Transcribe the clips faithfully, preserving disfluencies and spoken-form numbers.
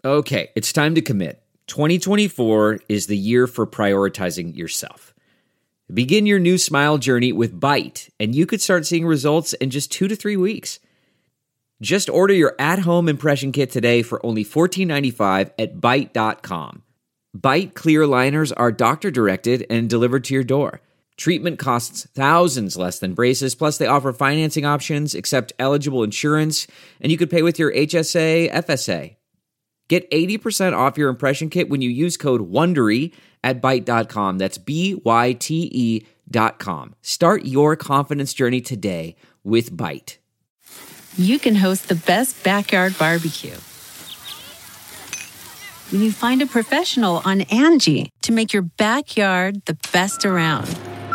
Okay, it's time to commit. twenty twenty-four is the year for prioritizing yourself. Begin your new smile journey with Byte, and you could start seeing results in just two to three weeks. Just order your at-home impression kit today for only fourteen ninety-five at byte dot com. Byte clear aligners are doctor-directed and delivered to your door. Treatment costs thousands less than braces, plus they offer financing options, accept eligible insurance, and you could pay with your H S A, F S A. Get eighty percent off your impression kit when you use code WONDERY at byte dot com. That's B Y T E dot com. Start your confidence journey today with Byte. You can host the best backyard barbecue when you find a professional on Angie to make your backyard the best around.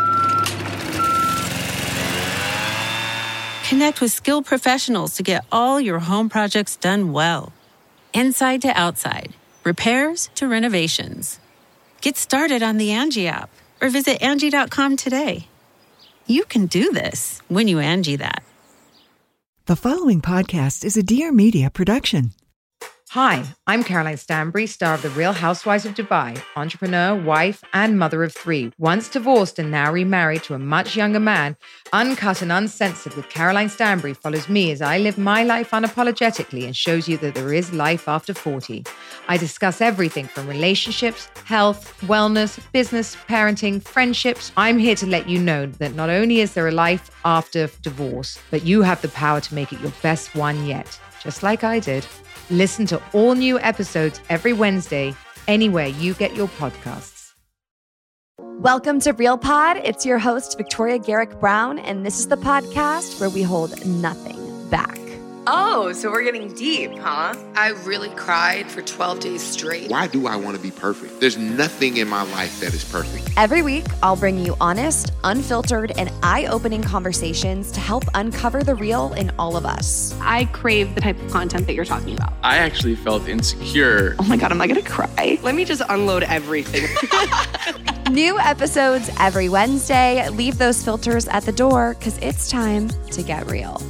Connect with skilled professionals to get all your home projects done well. Inside to outside, repairs to renovations. Get started on the Angie app or visit Angie dot com today. You can do this when you Angie that. The following podcast is a Dear Media production. Hi, I'm Caroline Stanbury, star of The Real Housewives of Dubai, entrepreneur, wife, and mother of three. Once divorced and now remarried to a much younger man, Uncut and Uncensored with Caroline Stanbury follows me as I live my life unapologetically and shows you that there is life after forty. I discuss everything from relationships, health, wellness, business, parenting, friendships. I'm here to let you know that not only is there a life after divorce, but you have the power to make it your best one yet, just like I did. Listen to all new episodes every Wednesday, anywhere you get your podcasts. Welcome to Real Pod. It's your host, Victoria Garrick Brown, and this is the podcast where we hold nothing back. Oh, so we're getting deep, huh? I really cried for twelve days straight. Why do I want to be perfect? There's nothing in my life that is perfect. Every week, I'll bring you honest, unfiltered, and eye-opening conversations to help uncover the real in all of us. I crave the type of content that you're talking about. I actually felt insecure. Oh my God, am I gonna cry? Let me just unload everything. New episodes every Wednesday. Leave those filters at the door because it's time to get real.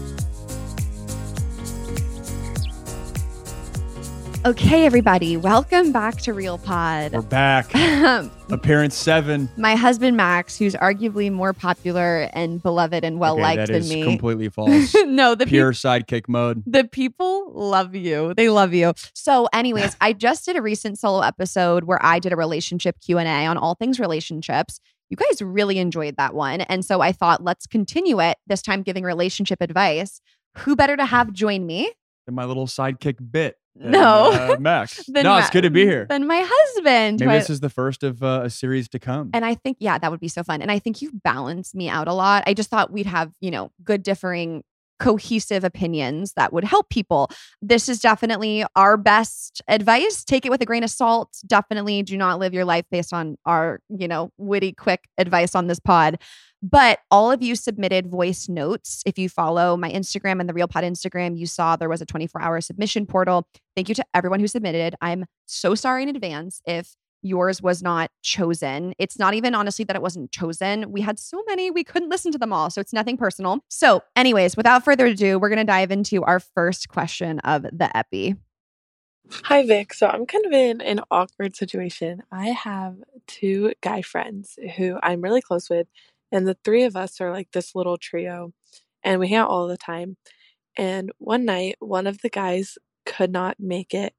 Okay, everybody, welcome back to Real Pod. We're back. Appearance seven. My husband, Max, who's arguably more popular and beloved and well-liked okay, than is me. Completely false. No, the Pure pe- sidekick mode. The people love you. They love you. So anyways, I just did a recent solo episode where I did a relationship Q and A on all things relationships. You guys really enjoyed that one. And so I thought, let's continue it, this time giving relationship advice. Who better to have join me? And my little sidekick bit. And, no. Uh, Max. Then no, Ma- it's good to be here. Then my husband. Maybe I- this is the first of uh, a series to come. And I think, yeah, that would be so fun. And I think you balance me out a lot. I just thought we'd have, you know, good differing cohesive opinions that would help people. This is definitely our best advice. Take it with a grain of salt. Definitely do not live your life based on our, you know, witty, quick advice on this pod. But all of you submitted voice notes. If you follow my Instagram and the Real Pod Instagram, you saw there was a twenty-four hour submission portal. Thank you to everyone who submitted. I'm so sorry in advance if yours was not chosen. It's not even honestly that it wasn't chosen. We had so many, we couldn't listen to them all. So it's nothing personal. So anyways, without further ado, we're going to dive into our first question of the epi. Hi, Vic. So I'm kind of in an awkward situation. I have two guy friends who I'm really close with. And the three of us are like this little trio. And we hang out all the time. And one night, one of the guys could not make it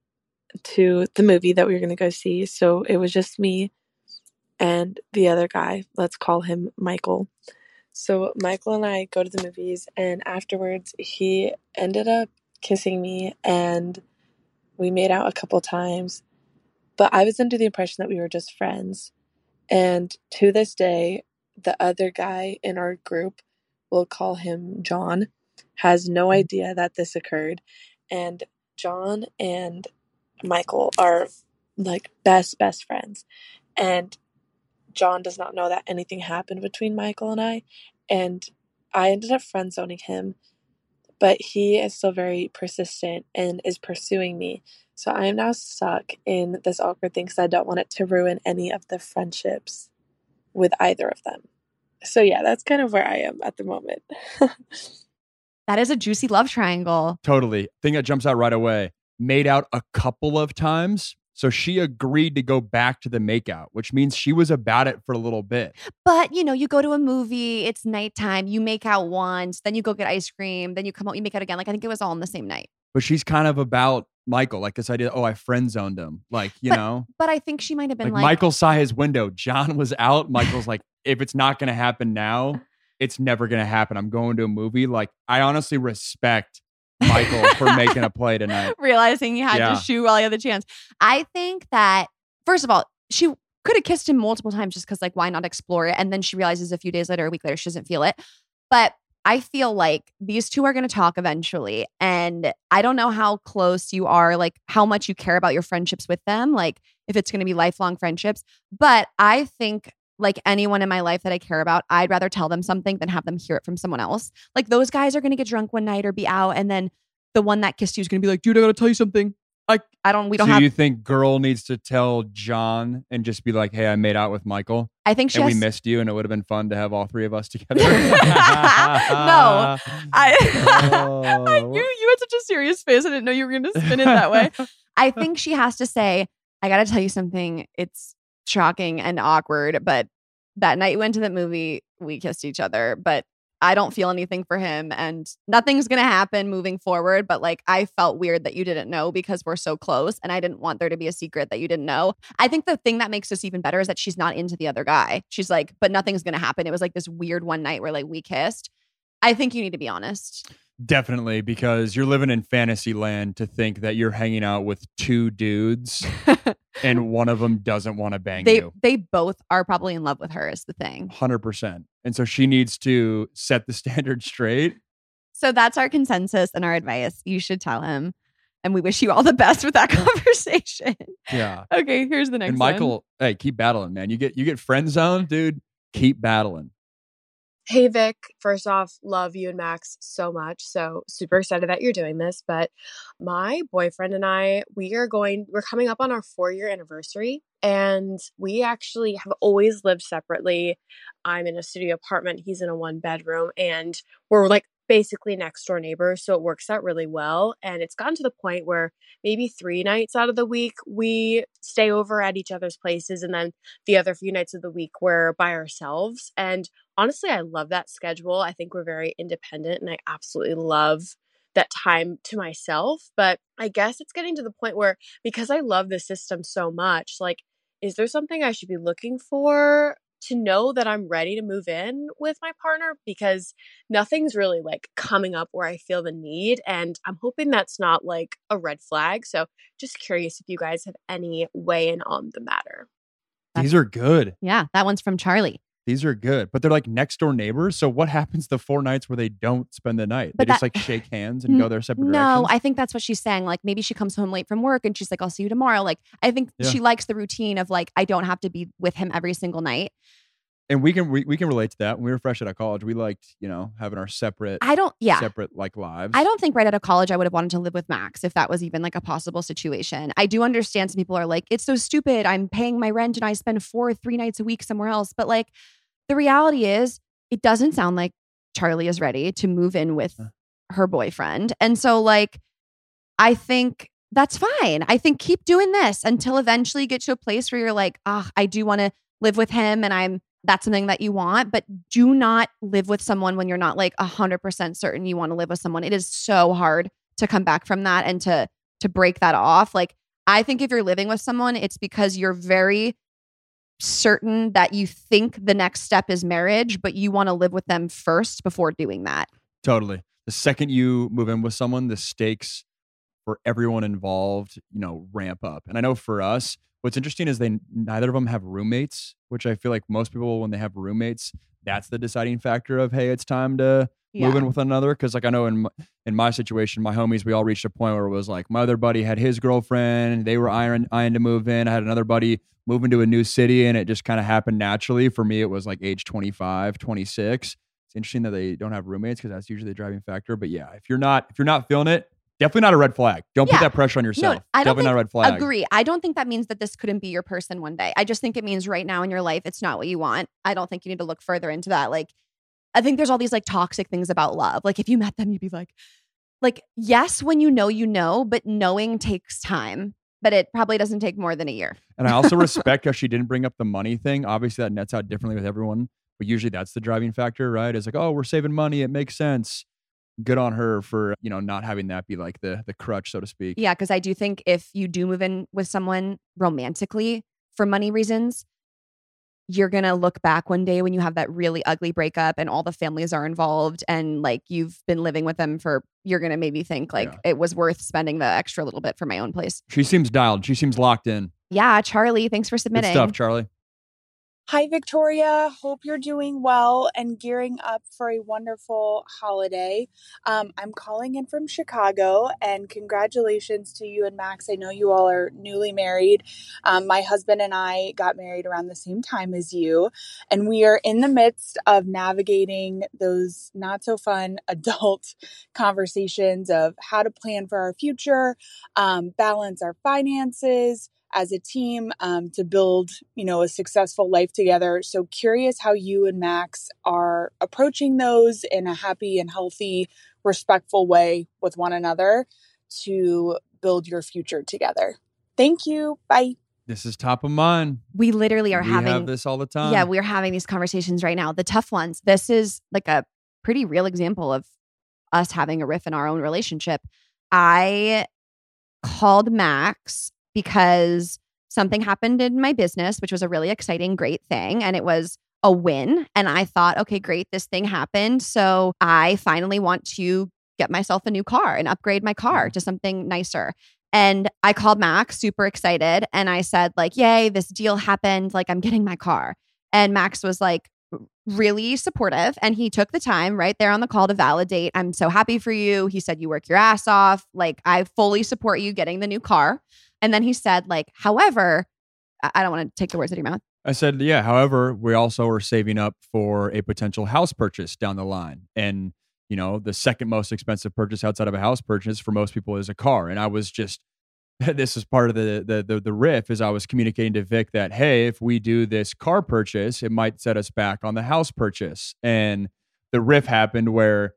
to the movie that we were going to go see. So it was just me and the other guy. Let's call him Michael. So Michael and I go to the movies. And afterwards, he ended up kissing me. And we made out a couple times. But I was under the impression that we were just friends. And to this day, the other guy in our group, we'll call him John, has no idea that this occurred. And John and Michael are like best, best friends. And John does not know that anything happened between Michael and I. And I ended up friend zoning him. But he is still very persistent and is pursuing me. So I am now stuck in this awkward thing because I don't want it to ruin any of the friendships with either of them. So yeah, that's kind of where I am at the moment. That is a juicy love triangle. Totally. Thing that jumps out right away. made out a couple of times. So she agreed to go back to the makeout, which means she was about it for a little bit. But, you know, you go to a movie, it's nighttime, you make out once, then you go get ice cream, then you come out, you make out again. Like, I think it was all in the same night. But she's kind of about Michael, like this idea, oh, I friend zoned him. Like, you but, know. But I think she might have been like, like. Michael saw his window. John was out. Michael's like, if it's not going to happen now, it's never going to happen. I'm going to a movie. Like, I honestly respect Michael for making a play tonight. Realizing he had Yeah. to shoot while he had the chance. I think that, first of all, she could have kissed him multiple times just because, like, why not explore it? And then she realizes a few days later, a week later, she doesn't feel it. But I feel like these two are going to talk eventually. And I don't know how close you are, like how much you care about your friendships with them, like if it's going to be lifelong friendships. But I think, like anyone in my life that I care about, I'd rather tell them something than have them hear it from someone else. Like those guys are going to get drunk one night or be out. And then the one that kissed you is going to be like, dude, I got to tell you something. I, I don't, we don't so have. you think girl needs to tell John and just be like, hey, I made out with Michael. I think she and has, we missed you and it would have been fun to have all three of us together. No, I, Oh. you, you had such a serious face. I didn't know you were going to spin it that way. I think she has to say, I got to tell you something. It's shocking and awkward, but that night we went to the movie, we kissed each other, but I don't feel anything for him and nothing's going to happen moving forward. But like, I felt weird that you didn't know because we're so close and I didn't want there to be a secret that you didn't know. I think the thing that makes this even better is that she's not into the other guy. She's like, but nothing's going to happen. It was like this weird one night where like we kissed. I think you need to be honest. Definitely, because you're living in fantasy land to think that you're hanging out with two dudes and one of them doesn't want to bang They you. they both are probably in love with her is the thing. one hundred percent. And so she needs to set the standard straight. So that's our consensus and our advice. You should tell him. And we wish you all the best with that conversation. Yeah. Okay, here's the next And one. Michael, hey, keep battling, man. You get you get friend zoned, dude. Keep battling. Hey, Vic. First off, love you and Max so much. So super excited that you're doing this. But my boyfriend and I, we are going, we're coming up on our four year anniversary. And we actually have always lived separately. I'm in a studio apartment. He's in a one bedroom. And we're like basically next door neighbors. So it works out really well. And it's gotten to the point where maybe three nights out of the week, we stay over at each other's places. And then the other few nights of the week, we're by ourselves. And honestly, I love that schedule. I think we're very independent and I absolutely love that time to myself. But I guess it's getting to the point where because I love the system so much, like, is there something I should be looking for to know that I'm ready to move in with my partner? Because nothing's really like coming up where I feel the need. And I'm hoping that's not like a red flag. So just curious if you guys have any weigh in on the matter. These are good. Yeah, that one's from Charlie. These are good. But they're like next door neighbors. So what happens the four nights where they don't spend the night? But they just that- like shake hands and go their separate No, directions? I think that's what she's saying. Like maybe she comes home late from work and she's like, I'll see you tomorrow. Like I think Yeah. she likes the routine of like, I don't have to be with him every single night. And we can we, we can relate to that. When we were fresh out of college, we liked, you know, having our separate I don't, yeah. separate like lives. I don't think right out of college I would have wanted to live with Max if that was even like a possible situation. I do understand some people are like, it's so stupid. I'm paying my rent and I spend four, three nights a week somewhere else. But like the reality is it doesn't sound like Charlie is ready to move in with her boyfriend. And so like, I think that's fine. I think keep doing this until eventually you get to a place where you're like, ah, I do want to live with him and I'm that's something that you want, but do not live with someone when you're not like a hundred percent certain you want to live with someone. It is so hard to come back from that and to, to break that off. Like, I think if you're living with someone, it's because you're very certain that you think the next step is marriage, but you want to live with them first before doing that. Totally. The second you move in with someone, the stakes for everyone involved, you know, ramp up. And I know for us, what's interesting is they neither of them have roommates, which I feel like most people, when they have roommates, that's the deciding factor of, hey, it's time to Yeah. move in with another. Because like I know in my, in my situation, my homies, we all reached a point where it was like my other buddy had his girlfriend, they were eyeing, eyeing to move in. I had another buddy moving to a new city, and it just kind of happened naturally. For me, it was like age twenty-five, twenty-six. It's interesting that they don't have roommates because that's usually the driving factor. But yeah, if you're not if you're not feeling it, definitely not a red flag. Don't Yeah. put that pressure on yourself. No, I don't definitely not a red flag. Agree. I don't think that means that this couldn't be your person one day. I just think it means right now in your life, it's not what you want. I don't think you need to look further into that. Like, I think there's all these like toxic things about love. Like if you met them, you'd be like, like, yes, when you know, you know, but knowing takes time. But it probably doesn't take more than a year. And I also respect how she didn't bring up the money thing. Obviously, that nets out differently with everyone. But usually that's the driving factor, right? It's like, oh, we're saving money. It makes sense. Good on her for, you know, not having that be like the the crutch, so to speak. Yeah, because I do think if you do move in with someone romantically for money reasons, you're going to look back one day when you have that really ugly breakup and all the families are involved and like you've been living with them for, you're going to maybe think like yeah. it was worth spending the extra little bit for my own place. She seems dialed. She seems locked in. Yeah, Charlie, thanks for submitting. Good stuff, Charlie. Hi, Victoria. Hope you're doing well and gearing up for a wonderful holiday. Um, I'm calling in from Chicago, and congratulations to you and Max. I know you all are newly married. Um, my husband and I got married around the same time as you, and we are in the midst of navigating those not so fun adult conversations of how to plan for our future, um, balance our finances, as a team um, to build, you know, a successful life together. So curious how you and Max are approaching those in a happy and healthy, respectful way with one another to build your future together. Thank you. Bye. This is top of mind. We literally are we having have this all the time. Yeah, we're having these conversations right now. The tough ones. This is like a pretty real example of us having a riff in our own relationship. I called Max because something happened in my business, which was a really exciting, great thing. And it was a win. And I thought, okay, great, this thing happened. So I finally want to get myself a new car and upgrade my car to something nicer. And I called Max, super excited. And I said like, yay, this deal happened. Like I'm getting my car. And Max was like, really supportive. And he took the time right there on the call to validate. I'm so happy for you. He said, you work your ass off. Like I fully support you getting the new car. And then he said like, however, I don't want to take the words out of your mouth. I said, yeah, however, we also are saving up for a potential house purchase down the line. And, you know, the second most expensive purchase outside of a house purchase for most people is a car. And I was just, this is part of the, the the the riff is I was communicating to Vic that, hey, if we do this car purchase, it might set us back on the house purchase. And the riff happened where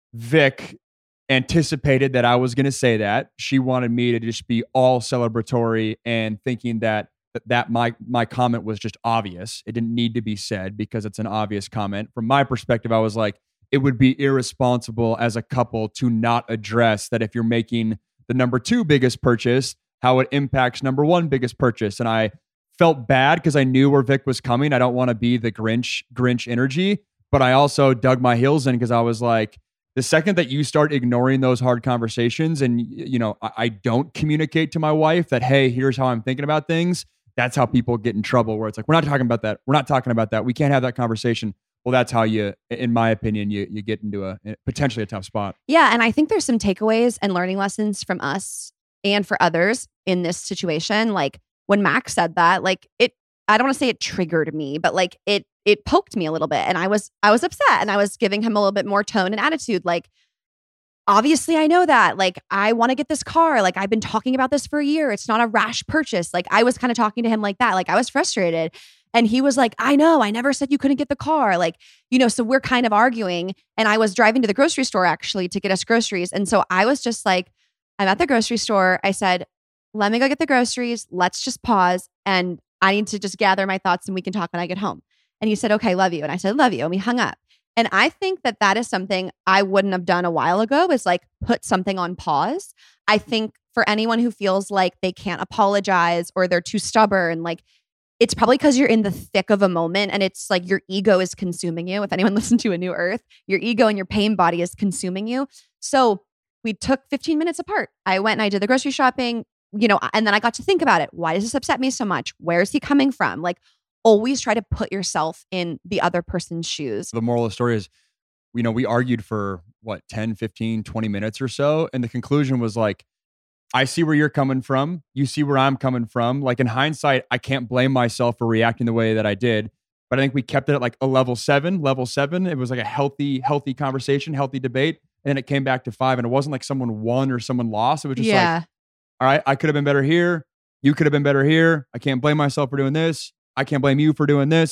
Vic anticipated that I was going to say that. She wanted me to just be all celebratory and thinking that that my my comment was just obvious. It didn't need to be said because it's an obvious comment. From my perspective, I was like, it would be irresponsible as a couple to not address that if you're making the number two biggest purchase, how it impacts number one biggest purchase. And I felt bad because I knew where Vic was coming. I don't want to be the Grinch, Grinch energy, but I also dug my heels in because I was like, the second that you start ignoring those hard conversations and, you know, I, I don't communicate to my wife that, hey, here's how I'm thinking about things. That's how people get in trouble where it's like, we're not talking about that. We're not talking about that. We can't have that conversation. Well, that's how you, in my opinion, you you get into a potentially a tough spot. Yeah. And I think there's some takeaways and learning lessons from us and for others in this situation. Like when Max said that, like it, I don't want to say it triggered me, but like it, it poked me a little bit and I was, I was upset and I was giving him a little bit more tone and attitude. Like, obviously I know that, like, I want to get this car. Like I've been talking about this for a year. It's not a rash purchase. Like I was kind of talking to him like that. Like I was frustrated. And he was like, I know, I never said you couldn't get the car. Like, you know, so we're kind of arguing. And I was driving to the grocery store actually to get us groceries. And so I was just like, I'm at the grocery store. I said, let me go get the groceries. Let's just pause. And I need to just gather my thoughts and we can talk when I get home. And he said, okay, love you. And I said, love you. And we hung up. And I think that that is something I wouldn't have done a while ago is like put something on pause. I think for anyone who feels like they can't apologize or they're too stubborn, like it's probably because you're in the thick of a moment and it's like your ego is consuming you. If anyone listened to A New Earth, your ego and your pain body is consuming you. So we took fifteen minutes apart. I went and I did the grocery shopping, you know, and then I got to think about it. Why does this upset me so much? Where is he coming from? Like always try to put yourself in the other person's shoes. The moral of the story is, you know, we argued for what, ten, fifteen, twenty minutes or so. And the conclusion was like, I see where you're coming from. You see where I'm coming from. Like in hindsight, I can't blame myself for reacting the way that I did. But I think we kept it at like a level seven, level seven. It was like a healthy, healthy conversation, healthy debate. And then it came back to five. And it wasn't like someone won or someone lost. It was just yeah. like, all right, I could have been better here. You could have been better here. I can't blame myself for doing this. I can't blame you for doing this.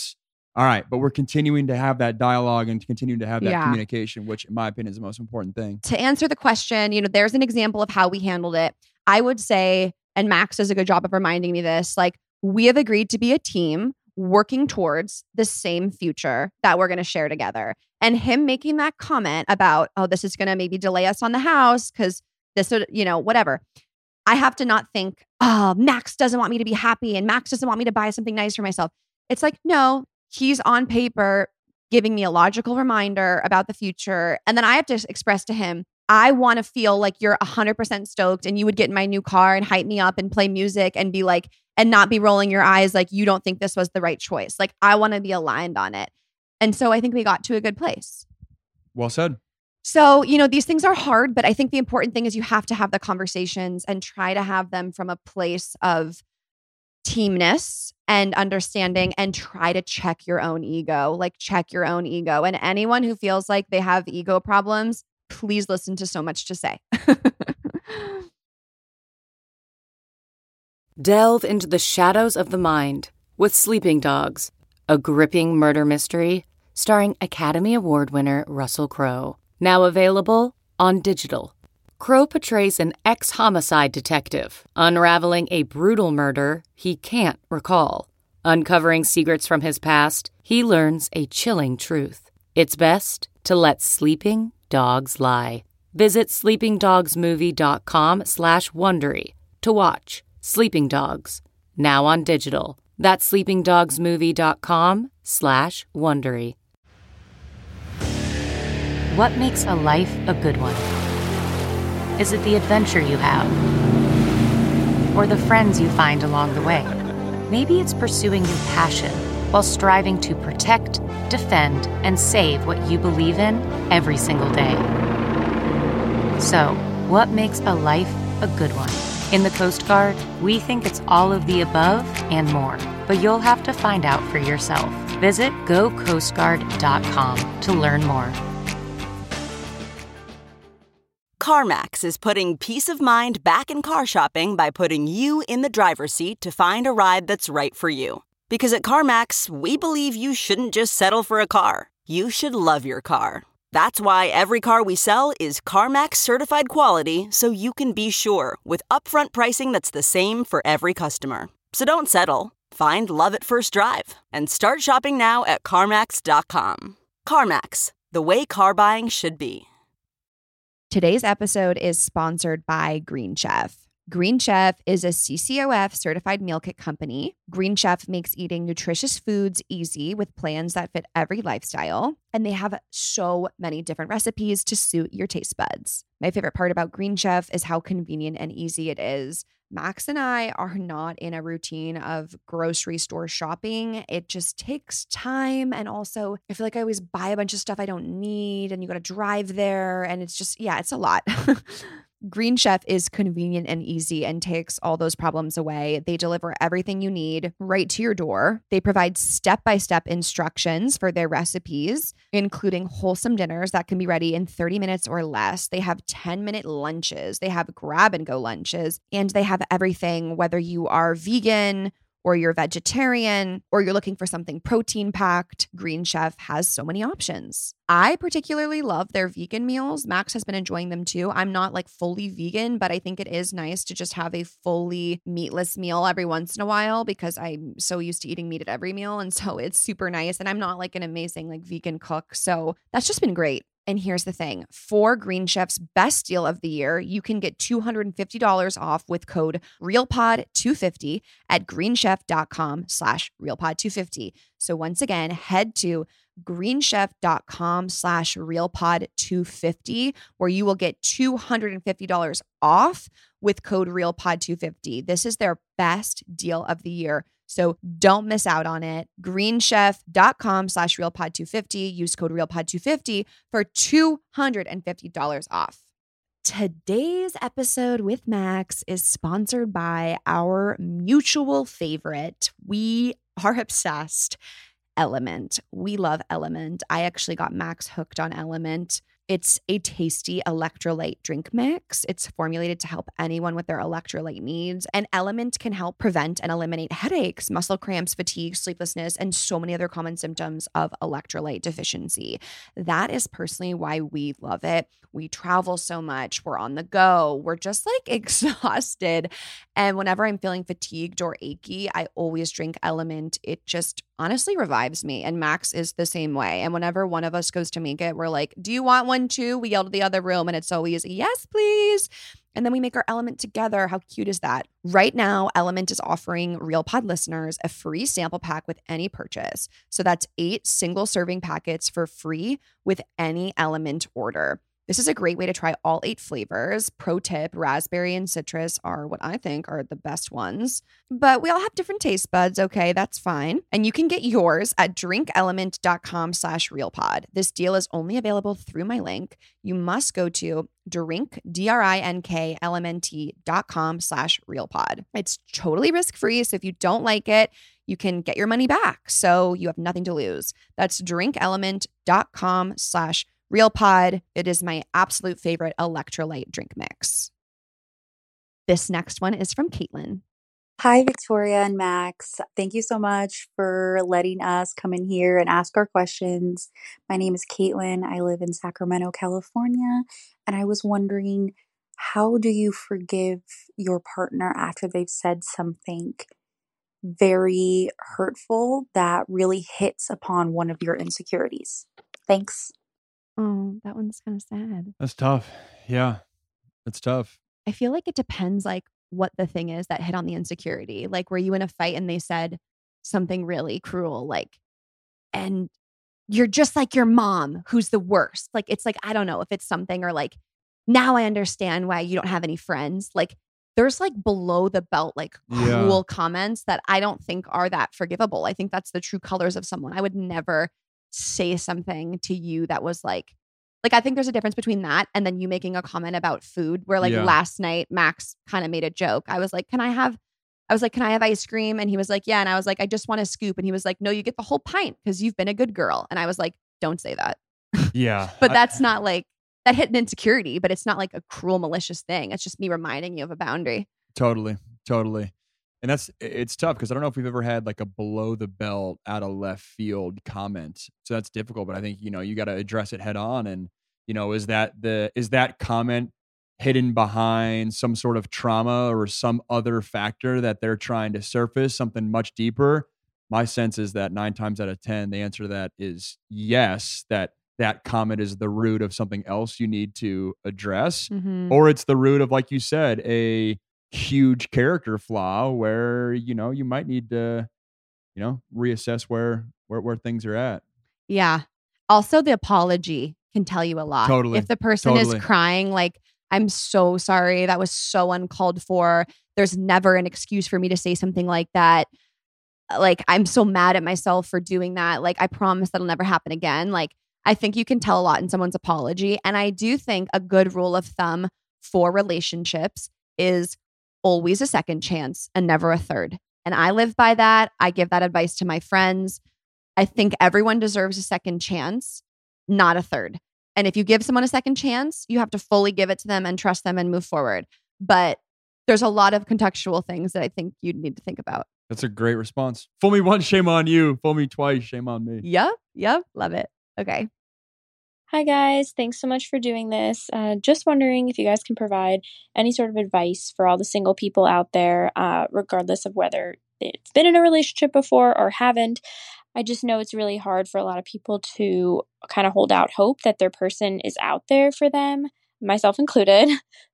All right, but we're continuing to have that dialogue and continuing to have that Yeah. communication, which in my opinion is the most important thing. To answer the question, you know, there's an example of how we handled it. I would say, and Max does a good job of reminding me this, like we have agreed to be a team working towards the same future that we're going to share together. And him making that comment about, oh, this is going to maybe delay us on the house because this would, you know, whatever. I have to not think, oh, Max doesn't want me to be happy and Max doesn't want me to buy something nice for myself. It's like, no, he's on paper giving me a logical reminder about the future. And then I have to express to him, I want to feel like you're one hundred percent stoked and you would get in my new car and hype me up and play music and be like, and not be rolling your eyes like you don't think this was the right choice. Like I want to be aligned on it. And so I think we got to a good place. Well said. So, you know, these things are hard, but I think the important thing is you have to have the conversations and try to have them from a place of teamness and understanding and try to check your own ego, like check your own ego. And anyone who feels like they have ego problems, please listen to So Much to Say. Delve into the shadows of the mind with Sleeping Dogs, a gripping murder mystery starring Academy Award winner Russell Crowe. Now available on digital. Crowe portrays an ex-homicide detective unraveling a brutal murder he can't recall. Uncovering secrets from his past, he learns a chilling truth. It's best to let sleeping dogs lie. Visit sleepingdogsmovie.com slash Wondery to watch Sleeping Dogs, now on digital. That's sleepingdogsmovie.com slash Wondery. What makes a life a good one? Is it the adventure you have? Or the friends you find along the way? Maybe it's pursuing your passion while striving to protect, defend, and save what you believe in every single day. So, what makes a life a good one? In the Coast Guard, we think it's all of the above and more, but you'll have to find out for yourself. Visit go coast guard dot com to learn more. CarMax is putting peace of mind back in car shopping by putting you in the driver's seat to find a ride that's right for you. Because at CarMax, we believe you shouldn't just settle for a car. You should love your car. That's why every car we sell is CarMax certified quality, so you can be sure with upfront pricing that's the same for every customer. So don't settle. Find love at first drive and start shopping now at CarMax dot com. CarMax, the way car buying should be. Today's episode is sponsored by Green Chef. Green Chef is a C C O F certified meal kit company. Green Chef makes eating nutritious foods easy with plans that fit every lifestyle. And they have so many different recipes to suit your taste buds. My favorite part about Green Chef is how convenient and easy it is. Max and I are not in a routine of grocery store shopping. It just takes time. And also, I feel like I always buy a bunch of stuff I don't need and you got to drive there. And it's just, yeah, it's a lot. Green Chef is convenient and easy and takes all those problems away. They deliver everything you need right to your door. They provide step-by-step instructions for their recipes, including wholesome dinners that can be ready in thirty minutes or less. They have ten-minute lunches. They have grab-and-go lunches. And they have everything, whether you are vegan or you're vegetarian, or you're looking for something protein-packed, Green Chef has so many options. I particularly love their vegan meals. Max has been enjoying them too. I'm not like fully vegan, but I think it is nice to just have a fully meatless meal every once in a while because I'm so used to eating meat at every meal. And so it's super nice. And I'm not like an amazing like vegan cook. So that's just been great. And here's the thing. For Green Chef's best deal of the year, you can get two hundred fifty dollars off with code REALPOD two fifty at greenchef.com slash RealPod250. So once again, head to greenchef.com slash RealPod250 where you will get two hundred fifty dollars off with code RealPod two fifty. This is their best deal of the year. So don't miss out on it. greenchef.com slash RealPod250. Use code RealPod two fifty for two hundred fifty dollars off. Today's episode with Max is sponsored by our mutual favorite. We are obsessed. Element. We love Element. I actually got Max hooked on Element. It's a tasty electrolyte drink mix. It's formulated to help anyone with their electrolyte needs. And Element can help prevent and eliminate headaches, muscle cramps, fatigue, sleeplessness, and so many other common symptoms of electrolyte deficiency. That is personally why we love it. We travel so much. We're on the go. We're just like exhausted. And whenever I'm feeling fatigued or achy, I always drink Element. It just honestly revives me. And Max is the same way. And whenever one of us goes to make it, we're like, do you want one too? We yell to the other room and it's always, yes, please. And then we make our Element together. How cute is that? Right now, Element is offering Real Pod listeners a free sample pack with any purchase. So that's eight single serving packets for free with any Element order. This is a great way to try all eight flavors. Pro tip, raspberry and citrus are what I think are the best ones. But we all have different taste buds, okay? That's fine. And you can get yours at drinkelement.com slash realpod. This deal is only available through my link. You must go to drink, D-R-I-N-K, L-M-N-T dot com slash realpod. It's totally risk-free, so if you don't like it, you can get your money back. So you have nothing to lose. That's drinkelement.com slash RealPod. It is my absolute favorite electrolyte drink mix. This next one is from Caitlin. Hi, Victoria and Max. Thank you so much for letting us come in here and ask our questions. My name is Caitlin. I live in Sacramento, California. And I was wondering, how do you forgive your partner after they've said something very hurtful that really hits upon one of your insecurities? Thanks. Oh, that one's kind of sad. That's tough. Yeah, it's tough. I feel like it depends like what the thing is that hit on the insecurity. Like, were you in a fight and they said something really cruel, like, and you're just like your mom, who's the worst. Like, it's like, I don't know if it's something, or like, now I understand why you don't have any friends. Like, there's like below the belt, like cruel yeah. comments that I don't think are that forgivable. I think that's the true colors of someone. I would never say something to you that was like, like, I think there's a difference between that and then you making a comment about food where like yeah. last night, Max kind of made a joke. I was like, can I have, I was like, can I have ice cream? And he was like, yeah. And I was like, I just want a scoop. And he was like, no, you get the whole pint because you've been a good girl. And I was like, don't say that. Yeah. But that's I, not like, that hit an insecurity, but it's not like a cruel, malicious thing. It's just me reminding you of a boundary. Totally. Totally. And that's, it's tough because I don't know if we've ever had like a below the belt out of left field comment. So that's difficult, but I think, you know, you got to address it head on. And, you know, is that the, is that comment hidden behind some sort of trauma or some other factor that they're trying to surface, something much deeper? My sense is that nine times out of ten, the answer to that is yes, that that comment is the root of something else you need to address, mm-hmm. or it's the root of, like you said, a huge character flaw where, you know, you might need to, you know, reassess where, where, where things are at. Yeah. Also, the apology can tell you a lot. Totally. If the person totally. is crying, like, I'm so sorry. That was so uncalled for. There's never an excuse for me to say something like that. Like, I'm so mad at myself for doing that. Like, I promise that'll never happen again. Like, I think you can tell a lot in someone's apology. And I do think a good rule of thumb for relationships is always a second chance and never a third. And I live by that. I give that advice to my friends. I think everyone deserves a second chance, not a third. And if you give someone a second chance, you have to fully give it to them and trust them and move forward. But there's a lot of contextual things that I think you need to think about. That's a great response. Fool me once, shame on you. Fool me twice, shame on me. Yep. Yep. Love it. Okay. Hi, guys. Thanks so much for doing this. Uh, just wondering if you guys can provide any sort of advice for all the single people out there, uh, regardless of whether it's been in a relationship before or haven't. I just know it's really hard for a lot of people to kind of hold out hope that their person is out there for them, myself included.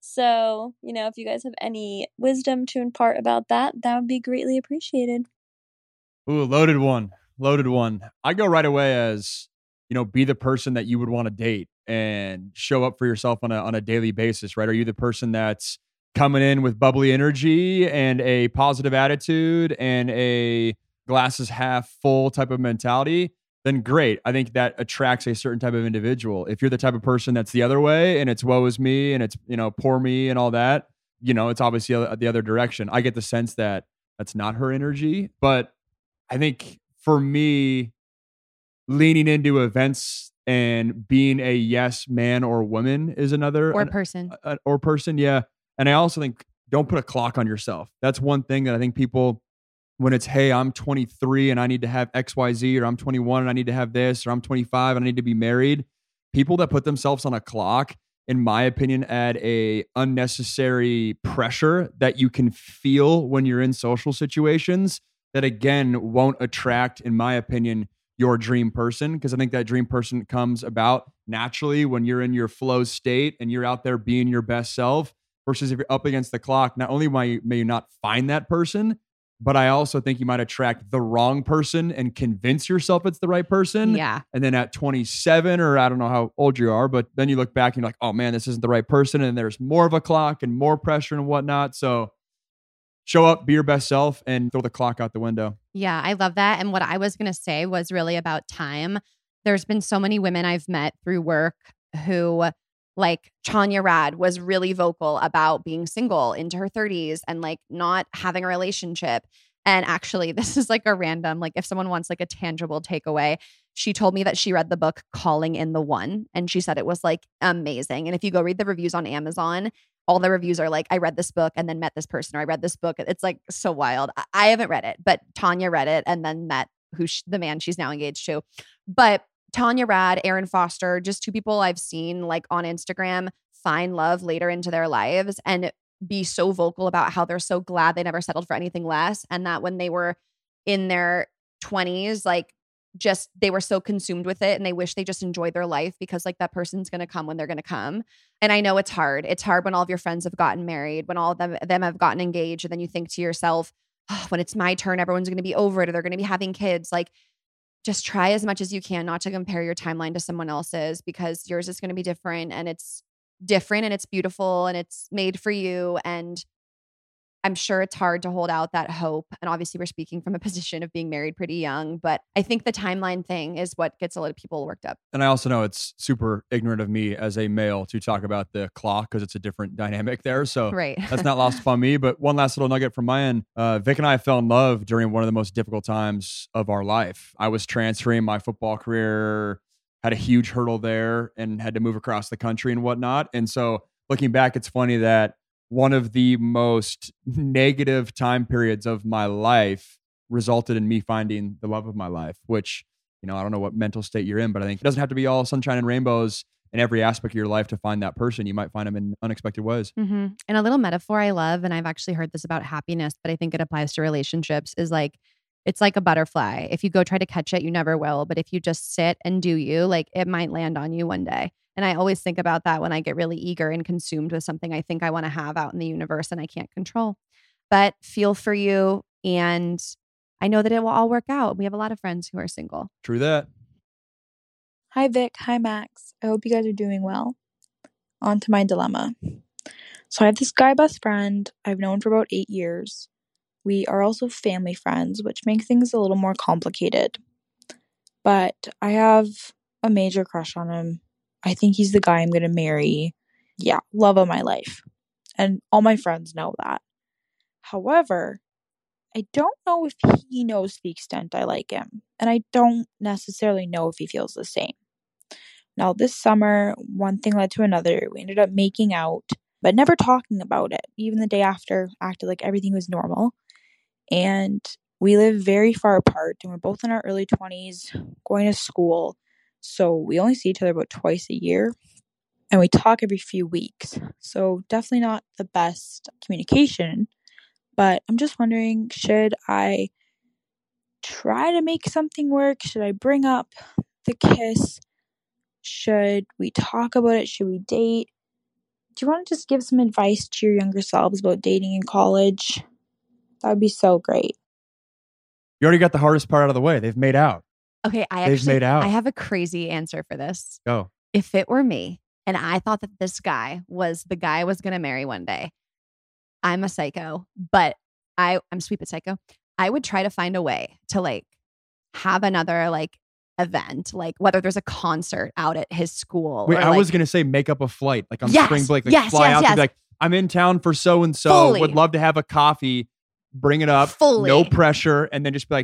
So, you know, if you guys have any wisdom to impart about that, that would be greatly appreciated. Ooh, loaded one. Loaded one. I go right away as, you know, be the person that you would want to date and show up for yourself on a on a daily basis, right? Are you the person that's coming in with bubbly energy and a positive attitude and a glasses half full type of mentality? Then great. I think that attracts a certain type of individual. If you're the type of person that's the other way and it's woe is me and it's, you know, poor me and all that, you know, it's obviously the other direction. I get the sense that that's not her energy, but I think for me, leaning into events And being a yes man or woman is another. Or an- person. uh, or person, yeah. And I also think don't put a clock on yourself. That's one thing that I think people, when it's, hey, I'm twenty-three and I need to have X Y Z, or I'm twenty-one and I need to have this, or I'm twenty-five and I need to be married. People that put themselves on a clock, in my opinion, add a unnecessary pressure that you can feel when you're in social situations that, again, won't attract, in my opinion, your dream person. Because I think that dream person comes about naturally when you're in your flow state and you're out there being your best self, versus if you're up against the clock, not only may you, may you not find that person, but I also think you might attract the wrong person and convince yourself it's the right person. Yeah. And then at twenty-seven, or I don't know how old you are, but then you look back and you're like, oh man, this isn't the right person. And there's more of a clock and more pressure and whatnot. So show up, be your best self, and throw the clock out the window. Yeah, I love that. And what I was going to say was really about time. There's been so many women I've met through work who, like Tanya Rad, was really vocal about being single into her thirties and like not having a relationship. And actually, this is like a random, like if someone wants like a tangible takeaway, she told me that she read the book Calling in the One, and she said it was like amazing. And if you go read the reviews on Amazon, all the reviews are like, I read this book and then met this person, or I read this book. It's like so wild. I, I haven't read it, but Tanya read it and then met who sh- the man she's now engaged to. But Tanya Rad, Aaron Foster, just two people I've seen like on Instagram find love later into their lives and be so vocal about how they're so glad they never settled for anything less. And that when they were in their twenties, like just they were so consumed with it and they wish they just enjoyed their life because like that person's going to come when they're going to come. And I know it's hard. It's hard when all of your friends have gotten married, when all of them, them have gotten engaged. And then you think to yourself, oh, when it's my turn, everyone's going to be over it or they're going to be having kids. Like, just try as much as you can not to compare your timeline to someone else's, because yours is going to be different and it's different and it's beautiful and it's made for you. And I'm sure it's hard to hold out that hope. And obviously we're speaking from a position of being married pretty young, but I think the timeline thing is what gets a lot of people worked up. And I also know it's super ignorant of me as a male to talk about the clock because it's a different dynamic there. So right. That's not lost upon me. But one last little nugget from my end. Uh, Vic and I fell in love during one of the most difficult times of our life. I was transferring my football career, had a huge hurdle there and had to move across the country and whatnot. And so looking back, it's funny that one of the most negative time periods of my life resulted in me finding the love of my life, which, you know, I don't know what mental state you're in, but I think it doesn't have to be all sunshine and rainbows in every aspect of your life to find that person. You might find them in unexpected ways. Mm-hmm. And a little metaphor I love, and I've actually heard this about happiness, but I think it applies to relationships, is like, it's like a butterfly. If you go try to catch it, you never will. But if you just sit and do you, like it might land on you one day. And I always think about that when I get really eager and consumed with something I think I want to have out in the universe and I can't control. But feel for you. And I know that it will all work out. We have a lot of friends who are single. True that. Hi, Vic. Hi, Max. I hope you guys are doing well. On to my dilemma. So I have this guy best friend I've known for about eight years. We are also family friends, which makes things a little more complicated. But I have a major crush on him. I think he's the guy I'm going to marry. Yeah, love of my life. And all my friends know that. However, I don't know if he knows to the extent I like him. And I don't necessarily know if he feels the same. Now, this summer, one thing led to another. We ended up making out, but never talking about it. Even the day after, acted like everything was normal. And we live very far apart. And we're both in our early twenties, going to school. So we only see each other about twice a year, and we talk every few weeks. So definitely not the best communication, but I'm just wondering, should I try to make something work? Should I bring up the kiss? Should we talk about it? Should we date? Do you want to just give some advice to your younger selves about dating in college? That would be so great. You already got the hardest part out of the way. They've made out. Okay, I They've actually made out. I have a crazy answer for this. Go. If it were me and I thought that this guy was the guy I was going to marry one day, I'm a psycho, but I, I'm sweet but psycho. I would try to find a way to like have another like event, like whether there's a concert out at his school. Wait, or, I like, was going to say make up a flight, like on Yes, spring break, like yes, fly yes, out yes. to be like, I'm in town for so-and-so, Fully. would love to have a coffee, bring it up, Fully. no pressure, and then just be like,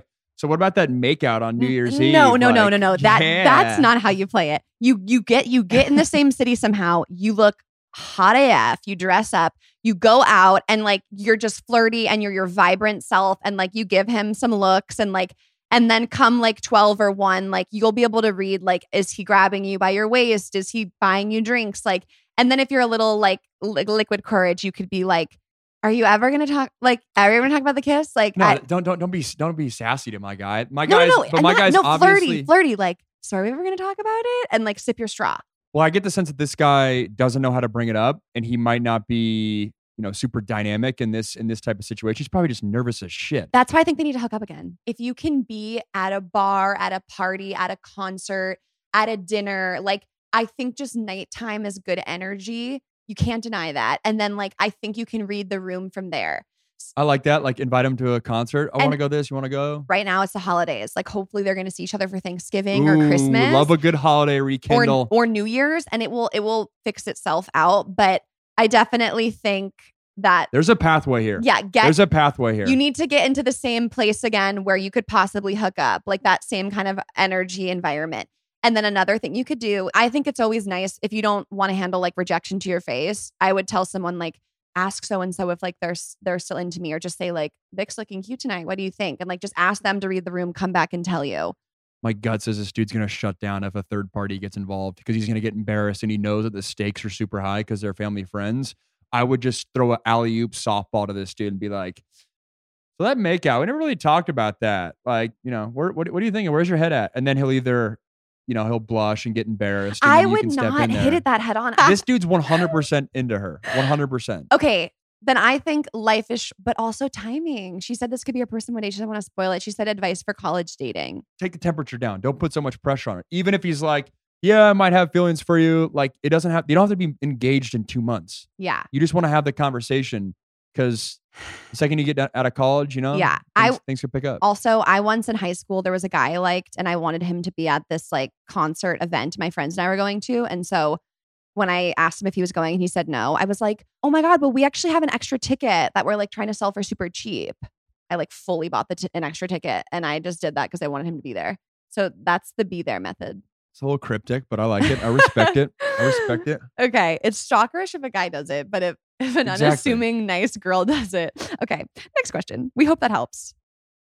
So what about that makeout on New Year's Eve? No, no, Like, no, no, no. That yeah. that's not how you play it. You you get you get in the same city somehow. You look hot A F. You dress up. You go out and like you're just flirty and you're your vibrant self and like you give him some looks and like and then come like twelve or one, like you'll be able to read like is he grabbing you by your waist? Is he buying you drinks? Like and then if you're a little like li- liquid courage, you could be like, are you ever gonna talk like are you ever gonna talk about the kiss? Like No, I, don't don't don't be don't be sassy to my guy. My no, guys, no, no, but my not- guys no, obviously. flirty, flirty. Like, so are we ever gonna talk about it? And like sip your straw. Well, I get the sense that this guy doesn't know how to bring it up, and he might not be, you know, super dynamic in this in this type of situation. He's probably just nervous as shit. That's why I think they need to hook up again. If you can be at a bar, at a party, at a concert, at a dinner, like I think just nighttime is good energy. You can't deny that. And then like I think you can read the room from there. I like that. Like invite him to a concert. I And- want to go this. You want to go? Right now it's the holidays. Like hopefully they're going to see each other for Thanksgiving Ooh, or Christmas. Love a good holiday rekindle. or, or New Year's, and it will it will fix itself out. But I definitely think that There's a pathway here. Yeah, get- There's a pathway here. you need to get into the same place again where you could possibly hook up, like that same kind of energy environment. And then another thing you could do, I think it's always nice if you don't want to handle like rejection to your face. I would tell someone like, ask so and so if like they're s- they're still into me, or just say like, Vic's looking cute tonight. What do you think? And like just ask them to read the room, come back and tell you. My gut says this dude's going to shut down if a third party gets involved because he's going to get embarrassed and he knows that the stakes are super high because they're family friends. I would just throw an alley-oop softball to this dude and be like, so that makeout, we never really talked about that. Like, you know, where, what, what are you thinking? Where's your head at? And then he'll either, you know, he'll blush and get embarrassed. And I then you would can step not in hit there. it that head on. This dude's one hundred percent into her. one hundred percent. Okay, then I think life is, sh- but also timing. She said this could be a person one day. She doesn't want to spoil it. She said advice for college dating. Take the temperature down. Don't put so much pressure on it. Even if he's like, yeah, I might have feelings for you. Like it doesn't have, you don't have to be engaged in two months. Yeah. You just want to have the conversation because the second you get out of college, you know, Yeah, things, I- things could pick up. Also, I once in high school, there was a guy I liked and I wanted him to be at this like concert event my friends and I were going to. And so when I asked him if he was going and he said no, I was like, oh my God, but we actually have an extra ticket that we're like trying to sell for super cheap. I like fully bought the t- an extra ticket and I just did that because I wanted him to be there. So that's the be there method. It's a little cryptic, but I like it. I respect it. I respect it. Okay. It's stalkerish if a guy does it, but if, if an Exactly. unassuming nice girl does it. Okay. Next question. We hope that helps.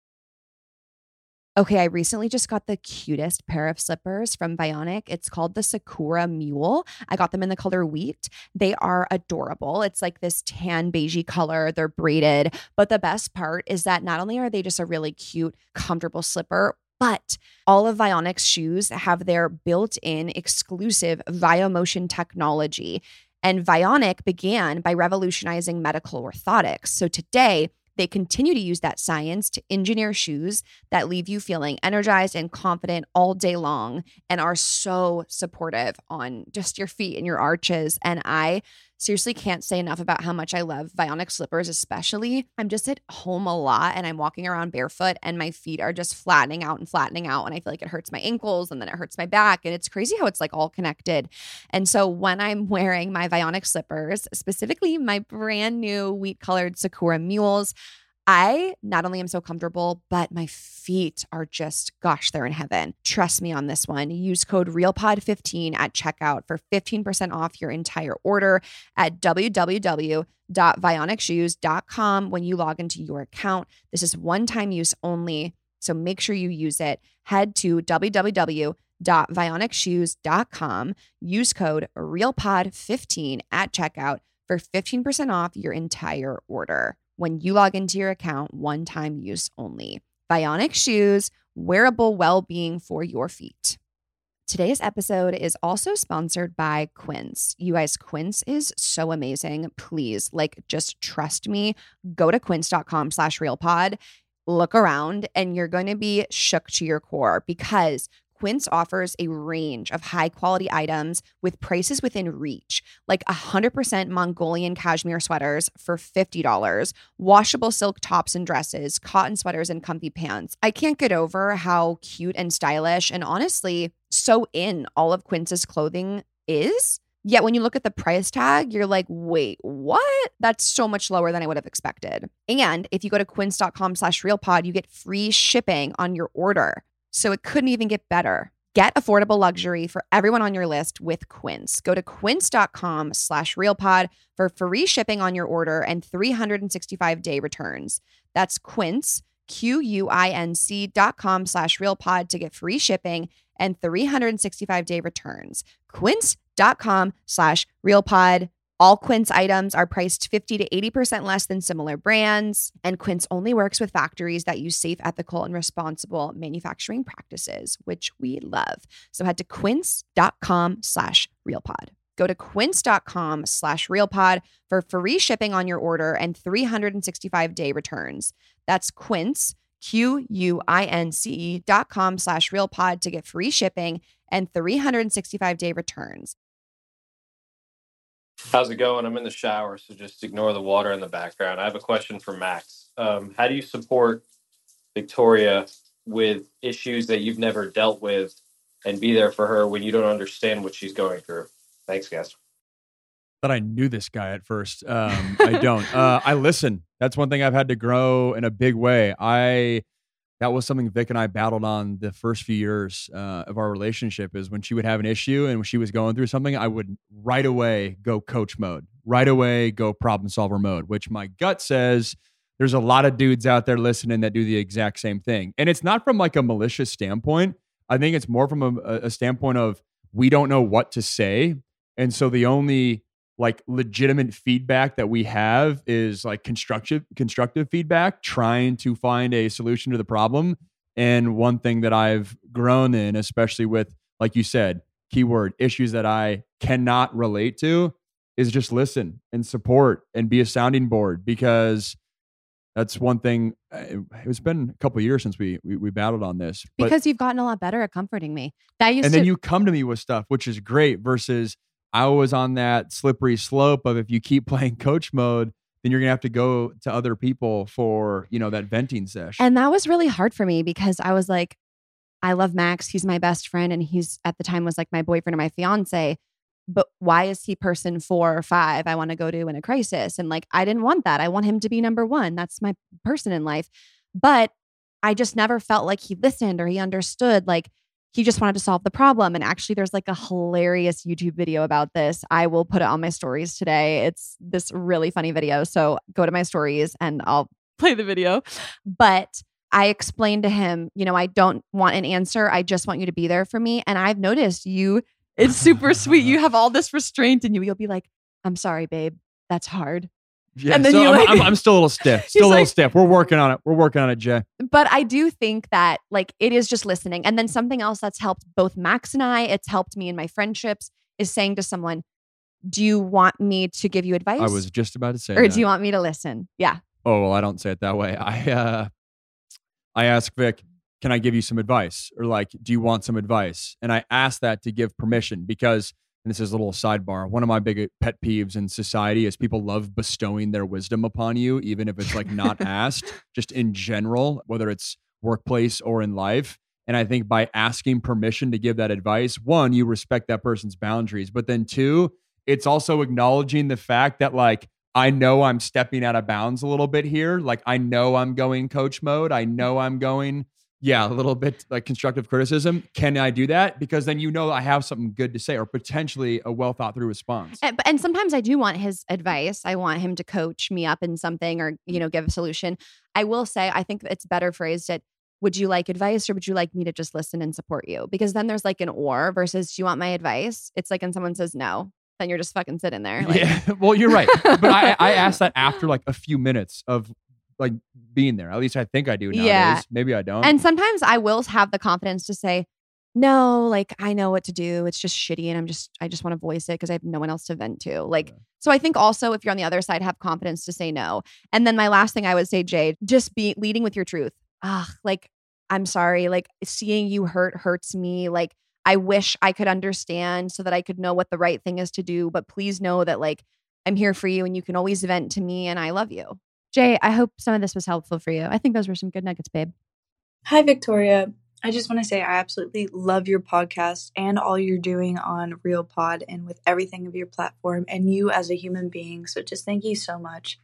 Okay, I recently just got the cutest pair of slippers from Vionic. It's called the Sakura Mule. I got them in the color wheat. They are adorable. It's like this tan beigey color. They're braided. But the best part is that not only are they just a really cute, comfortable slipper, but all of Vionic's shoes have their built-in exclusive VioMotion technology. And Vionic began by revolutionizing medical orthotics. So today, they continue to use that science to engineer shoes that leave you feeling energized and confident all day long and are so supportive on just your feet and your arches. And I seriously can't say enough about how much I love Vionic slippers, especially. I'm just at home a lot and I'm walking around barefoot and my feet are just flattening out and flattening out. And I feel like it hurts my ankles and then it hurts my back. And it's crazy how it's like all connected. And so when I'm wearing my Vionic slippers, specifically my brand new wheat colored Sakura Mules, I not only am so comfortable, but my feet are just, gosh, they're in heaven. Trust me on this one. Use code real pod fifteen at checkout for fifteen percent off your entire order at w w w dot vionic shoes dot com when you log into your account. This is one-time use only, so make sure you use it. Head to w w w dot vionic shoes dot com. Use code real pod fifteen at checkout for fifteen percent off your entire order when you log into your account, one-time use only. Vionic shoes, wearable well-being for your feet. Today's episode is also sponsored by Quince. You guys, Quince is so amazing. Please, like, just trust me. Go to quince.com slash realpod, look around, and you're going to be shook to your core because Quince offers a range of high-quality items with prices within reach, like one hundred percent Mongolian cashmere sweaters for fifty dollars, washable silk tops and dresses, cotton sweaters, and comfy pants. I can't get over how cute and stylish and honestly so in all of Quince's clothing is. Yet when you look at the price tag, you're like, wait, what? That's so much lower than I would have expected. And if you go to quince.com slash realpod, you get free shipping on your order. So it couldn't even get better. Get affordable luxury for everyone on your list with Quince. Go to quince.com slash realpod for free shipping on your order and three hundred sixty-five day returns. That's Quince, Q-U-I-N-C dot com slash realpod to get free shipping and three hundred sixty-five day returns. Quince.com slash realpod. All Quince items are priced fifty to eighty percent less than similar brands, and Quince only works with factories that use safe, ethical, and responsible manufacturing practices, which we love. So head to quince.com slash realpod. Go to quince.com slash realpod for free shipping on your order and three hundred sixty-five day returns. That's Quince, Q-U-I-N-C-E dot com slash realpod to get free shipping and three hundred sixty-five day returns. How's it going? I'm in the shower, so just ignore the water in the background. I have a question for Max. Um, how do you support Victoria with issues that you've never dealt with and be there for her when you don't understand what she's going through? Thanks, guys. Thought I knew this guy at first. Um, I don't. Uh, I listen. That's one thing I've had to grow in a big way. I that was something Vic and I battled on the first few years uh, of our relationship. Is when she would have an issue and when she was going through something, I would right away go coach mode, right away go problem solver mode. Which my gut says there's a lot of dudes out there listening that do the exact same thing, and it's not from like a malicious standpoint. I think it's more from a, a standpoint of we don't know what to say, and so the only like legitimate feedback that we have is like constructive, constructive feedback, trying to find a solution to the problem. And one thing that I've grown in, especially with, like you said, keyword issues that I cannot relate to, is just listen and support and be a sounding board, because that's one thing. It's been a couple of years since we, we, we battled on this. But, because you've gotten a lot better at comforting me. That used and to- then you come to me with stuff, which is great, versus I was on that slippery slope of if you keep playing coach mode, then you're going to have to go to other people for, you know, that venting session. And that was really hard for me because I was like, I love Max. He's my best friend. And he's at the time was like my boyfriend or my fiance. But why is he person four or five I want to go to in a crisis? And like, I didn't want that. I want him to be number one. That's my person in life. But I just never felt like he listened or he understood. Like, he just wanted to solve the problem. And actually, there's like a hilarious YouTube video about this. I will put it on my stories today. It's this really funny video. So go to my stories and I'll play the video. But I explained to him, you know, I don't want an answer. I just want you to be there for me. And I've noticed you, it's super sweet. You have all this restraint in you. You'll be like, I'm sorry, babe. That's hard. Yeah, and then so you I'm, like, I'm, I'm still a little stiff. Still a little like, stiff. We're working on it. We're working on it, Jay. But I do think that like it is just listening. And then something else that's helped both Max and I, it's helped me in my friendships, is saying to someone, do you want me to give you advice? I was just about to say Or that. do you want me to listen? Yeah. Oh, well, I don't say it that way. I uh, I ask Vic, can I give you some advice? Or like, do you want some advice? And I ask that to give permission because, and this is a little sidebar, one of my big pet peeves in society is people love bestowing their wisdom upon you, even if it's like not asked, just in general, whether it's workplace or in life. And I think by asking permission to give that advice, one, you respect that person's boundaries. But then two, it's also acknowledging the fact that like, I know I'm stepping out of bounds a little bit here. Like I know I'm going coach mode. I know I'm going, yeah, a little bit like constructive criticism. Can I do that? Because then you know I have something good to say or potentially a well thought through response. And, and sometimes I do want his advice. I want him to coach me up in something or, you know, give a solution. I will say, I think it's better phrased at, would you like advice or would you like me to just listen and support you? Because then there's like an or versus, do you want my advice? It's like when someone says no, then you're just fucking sitting there. Like, yeah, well, you're right. But I, I asked that after like a few minutes of like being there. At least I think I do nowadays. Yeah. Maybe I don't. And sometimes I will have the confidence to say, no, like I know what to do. It's just shitty. And I'm just, I just want to voice it because I have no one else to vent to. Like, yeah. So I think also if you're on the other side, have confidence to say no. And then my last thing I would say, Jay, just be leading with your truth. Ah, like, I'm sorry. Like seeing you hurt hurts me. Like, I wish I could understand so that I could know what the right thing is to do. But please know that like, I'm here for you and you can always vent to me and I love you. Jay, I hope some of this was helpful for you. I think those were some good nuggets, babe. Hi, Victoria. I just want to say I absolutely love your podcast and all you're doing on Real Pod and with everything of your platform and you as a human being. So just thank you so much.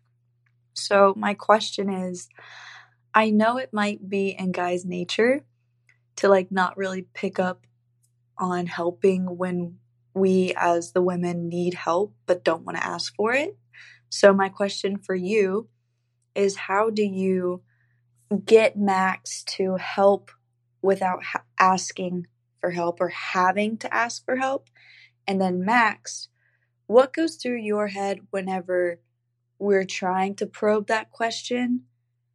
So my question is, I know it might be in guys' nature to like not really pick up on helping when we as the women need help but don't want to ask for it. So my question for you is, how do you get Max to help without ha- asking for help or having to ask for help? And then Max, what goes through your head whenever we're trying to probe that question,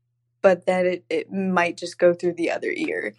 but then it, it might just go through the other ear?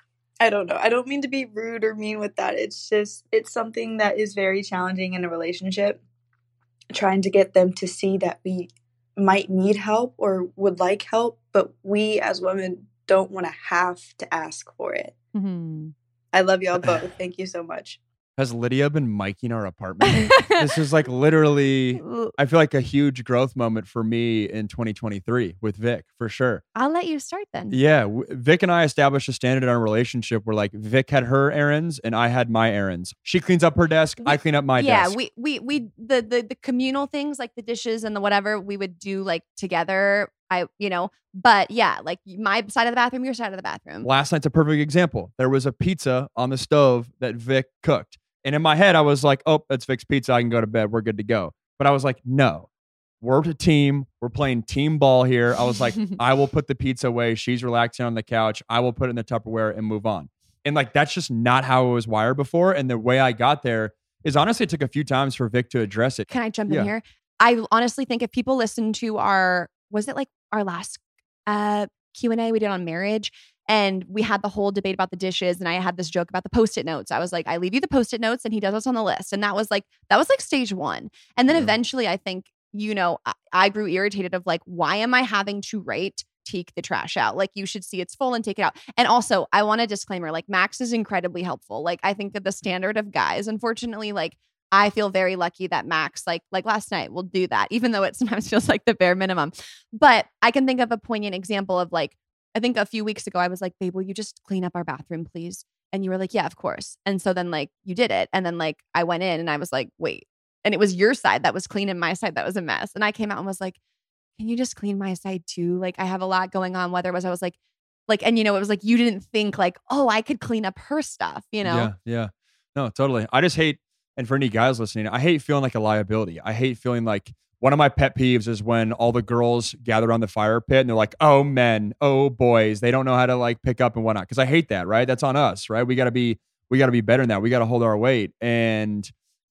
I don't know. I don't mean to be rude or mean with that. It's just, it's something that is very challenging in a relationship, trying to get them to see that we might need help or would like help, but we as women don't want to have to ask for it. Mm-hmm. I love y'all both. Thank you so much. Has Lydia been miking our apartment? This is like literally, I feel like a huge growth moment for me in twenty twenty-three with Vic, for sure. I'll let you start then. Yeah. w- Vic and I established a standard in our relationship where like Vic had her errands and I had my errands. She cleans up her desk. I clean up my yeah, desk. we we we the, the the communal things like the dishes and the whatever we would do like together. I you know, but yeah, like my side of the bathroom, your side of the bathroom. Last night's a perfect example. There was a pizza on the stove that Vic cooked. And in my head, I was like, oh, that's Vic's pizza. I can go to bed. We're good to go. But I was like, no, we're a team. We're playing team ball here. I was like, I will put the pizza away. She's relaxing on the couch. I will put it in the Tupperware and move on. And like, that's just not how it was wired before. And the way I got there is honestly, it took a few times for Vic to address it. Can I jump Yeah. in here? I honestly think if people listen to our, was it like our last uh, Q and A we did on marriage? And we had the whole debate about the dishes. And I had this joke about the Post-it notes. I was like, I leave you the Post-it notes and he does what's on the list. And that was like, that was like stage one. And then eventually I think, you know, I, I grew irritated of like, why am I having to write take the trash out? Like you should see it's full and take it out. And also I want a disclaimer, like Max is incredibly helpful. Like I think that the standard of guys, unfortunately, like I feel very lucky that Max, like like last night, will do that, even though it sometimes feels like the bare minimum. But I can think of a poignant example of like, I think a few weeks ago, I was like, babe, will you just clean up our bathroom, please? And you were like, yeah, of course. And so then like you did it. And then like I went in and I was like, wait. And it was your side that was clean and my side that was a mess. And I came out and was like, can you just clean my side too? Like I have a lot going on. Whether it was, I was like, like, and you know, it was like, you didn't think like, oh, I could clean up her stuff, you know? Yeah, yeah. No, totally. I just hate, and for any guys listening, I hate feeling like a liability. I hate feeling like, one of my pet peeves is when all the girls gather around the fire pit and they're like, oh, men, oh, boys, they don't know how to like pick up and whatnot. Cause I hate that, right? That's on us, right? We gotta be, we gotta be better than that. We gotta hold our weight. And,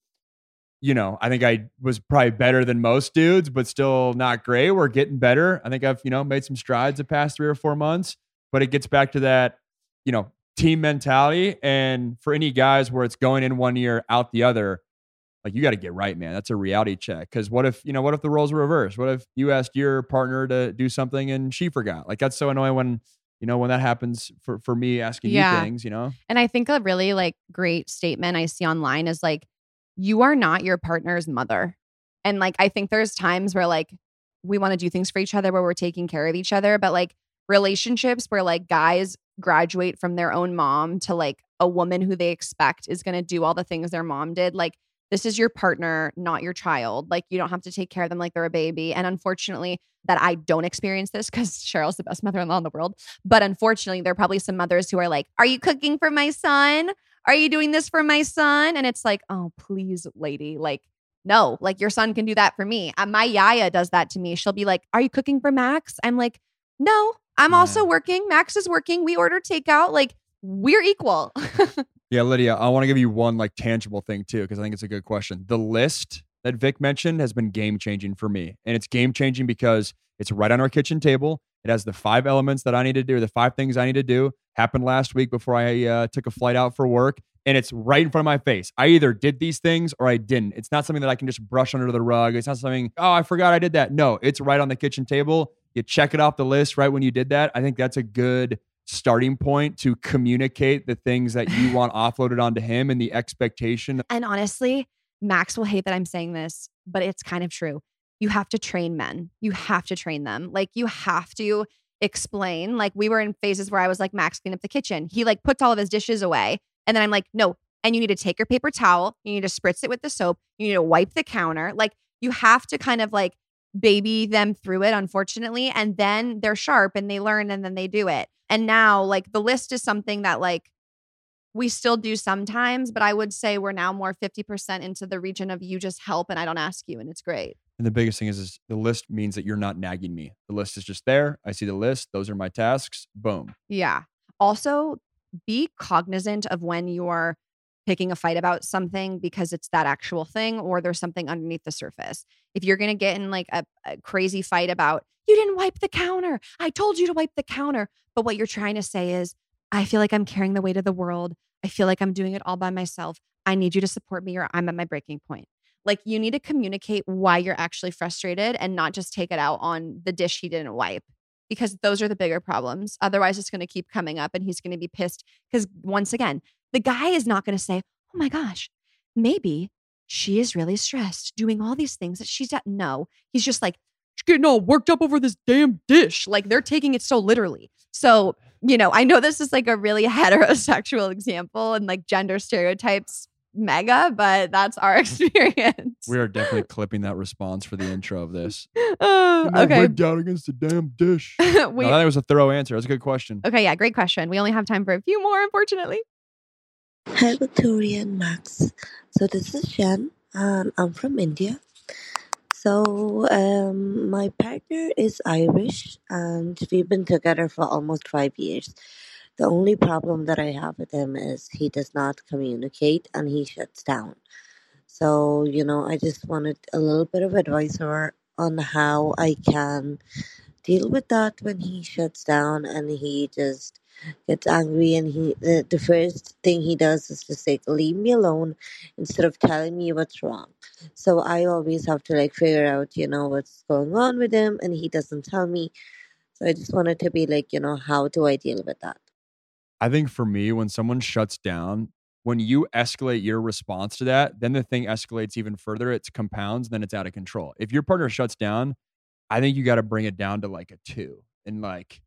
you know, I think I was probably better than most dudes, but still not great. We're getting better. I think I've, you know, made some strides the past three or four months, but it gets back to that, you know, team mentality. And for any guys where it's going in one ear, out the other, like you got to get right, man. That's a reality check. Cause what if, you know, what if the roles were reversed? What if you asked your partner to do something and she forgot? Like that's so annoying when, you know, when that happens for, for me asking Yeah. you things, you know? And I think a really like great statement I see online is like, you are not your partner's mother. And like, I think there's times where like we want to do things for each other where we're taking care of each other, but like relationships where like guys graduate from their own mom to like a woman who they expect is going to do all the things their mom did. Like, this is your partner, not your child. Like you don't have to take care of them like they're a baby. And unfortunately that I don't experience this because Cheryl's the best mother-in-law in the world. But unfortunately, there are probably some mothers who are like, are you cooking for my son? Are you doing this for my son? And it's like, oh, please, lady. Like, no, like your son can do that for me. Uh, my yaya does that to me. She'll be like, are you cooking for Max? I'm like, no, I'm Yeah. also working. Max is working. We order takeout. Like we're equal. Yeah, Lydia, I want to give you one like tangible thing too, because I think it's a good question. The list that Vic mentioned has been game changing for me. And it's game changing because it's right on our kitchen table. It has the five elements that I need to do, the five things I need to do. Happened last week before I uh, took a flight out for work. And it's right in front of my face. I either did these things or I didn't. It's not something that I can just brush under the rug. It's not something, oh, I forgot I did that. No, it's right on the kitchen table. You check it off the list right when you did that. I think that's a good starting point to communicate the things that you want offloaded onto him and the expectation. And honestly, Max will hate that I'm saying this, but it's kind of true. You have to train men. You have to train them. Like you have to explain. Like we were in phases where I was like, Max, clean up the kitchen. He like puts all of his dishes away. And then I'm like, no. And you need to take your paper towel. You need to spritz it with the soap. You need to wipe the counter. Like you have to kind of like baby them through it, unfortunately. And then they're sharp and they learn and then they do it. And now like the list is something that like we still do sometimes, but I would say we're now more fifty percent into the region of you just help and I don't ask you. And it's great. And the biggest thing is, is the list means that you're not nagging me. The list is just there. I see the list. Those are my tasks. Boom. Yeah. Also, be cognizant of when you're picking a fight about something because it's that actual thing or there's something underneath the surface. If you're going to get in like a, a crazy fight about, you didn't wipe the counter. I told you to wipe the counter. But what you're trying to say is, I feel like I'm carrying the weight of the world. I feel like I'm doing it all by myself. I need you to support me or I'm at my breaking point. Like you need to communicate why you're actually frustrated and not just take it out on the dish he didn't wipe, because those are the bigger problems. Otherwise, it's going to keep coming up and he's going to be pissed because once again, the guy is not going to say, oh my gosh, maybe she is really stressed doing all these things that she's at. No, he's just like, she's getting all worked up over this damn dish. Like they're taking it so literally. So, you know, I know this is like a really heterosexual example and like gender stereotypes mega, but that's our experience. We are definitely clipping that response for the intro of this. Uh, okay. Rigged out against the damn dish. we, no, that was a thorough answer. That's a good question. Okay, yeah, great question. We only have time for a few more, unfortunately. Hi, Victoria and Max. So this is Jen, and I'm from India. So um, my partner is Irish, and we've been together for almost five years. The only problem that I have with him is he does not communicate and he shuts down. So, you know, I just wanted a little bit of advice or on how I can deal with that when he shuts down and he just gets angry and he the, the first thing he does is just like leave me alone instead of telling me what's wrong. So I always have to like figure out, you know, what's going on with him and he doesn't tell me. So I just wanted to be like, you know, how do I deal with that? I think for me, when someone shuts down, when you escalate your response to that, then the thing escalates even further. It compounds, then it's out of control. If your partner shuts down, I think you got to bring it down to like a two and like,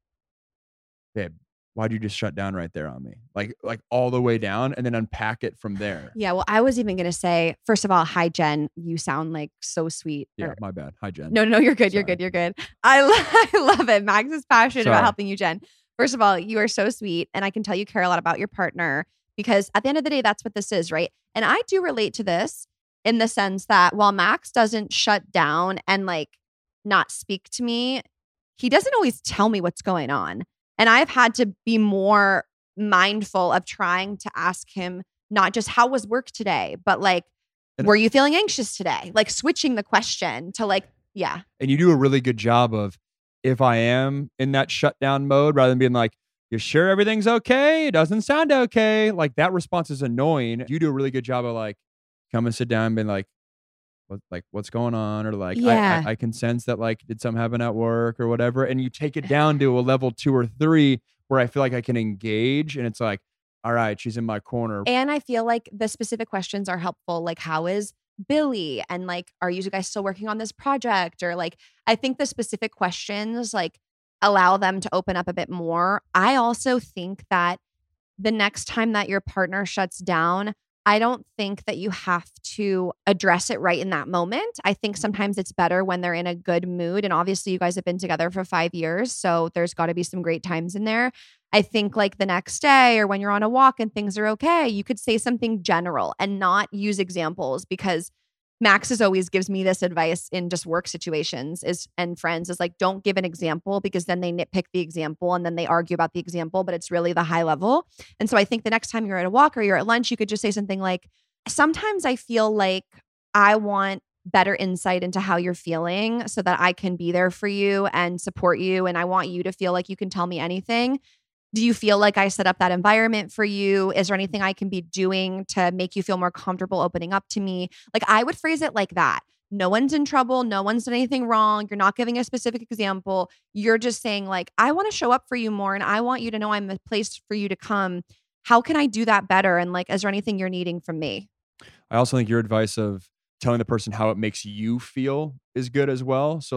babe, why'd you just shut down right there on me? Like, like all the way down and then unpack it from there. Yeah. Well, I was even going to say, first of all, hi, Jen. You sound like so sweet. Yeah, or, my bad. Hi, Jen. No, no, you're good. Sorry. You're good. You're good. I, lo- I love it. Max is passionate Sorry. about helping you, Jen. First of all, you are so sweet. And I can tell you care a lot about your partner because at the end of the day, that's what this is, right? And I do relate to this in the sense that while Max doesn't shut down and like not speak to me, he doesn't always tell me what's going on. And I've had to be more mindful of trying to ask him, not just how was work today, but like, were you feeling anxious today? Like switching the question to like, yeah. And you do a really good job of, if I am in that shutdown mode, rather than being like, you sure everything's okay? It doesn't sound okay. Like that response is annoying. You do a really good job of like, come and sit down and be like, what, like what's going on? Or like, yeah. I, I, I can sense that like, did something happen at work or whatever? And you take it down to a level two or three where I feel like I can engage and it's like, all right, she's in my corner. And I feel like the specific questions are helpful. Like, how is Billy? And like, are you guys still working on this project? Or like, I think the specific questions like allow them to open up a bit more. I also think that the next time that your partner shuts down, I don't think that you have to address it right in that moment. I think sometimes it's better when they're in a good mood. And obviously you guys have been together for five years. So there's got to be some great times in there. I think like the next day or when you're on a walk and things are okay, you could say something general and not use examples, because Max is always gives me this advice in just work situations is and friends is like, don't give an example because then they nitpick the example and then they argue about the example, but it's really the high level. And so I think the next time you're at a walk or you're at lunch, you could just say something like, sometimes I feel like I want better insight into how you're feeling so that I can be there for you and support you. And I want you to feel like you can tell me anything. Do you feel like I set up that environment for you? Is there anything I can be doing to make you feel more comfortable opening up to me? Like I would phrase it like that. No one's in trouble. No one's done anything wrong. You're not giving a specific example. You're just saying like, I want to show up for you more and I want you to know I'm a place for you to come. How can I do that better? And like, is there anything you're needing from me? I also think your advice of telling the person how it makes you feel is good as well. So like,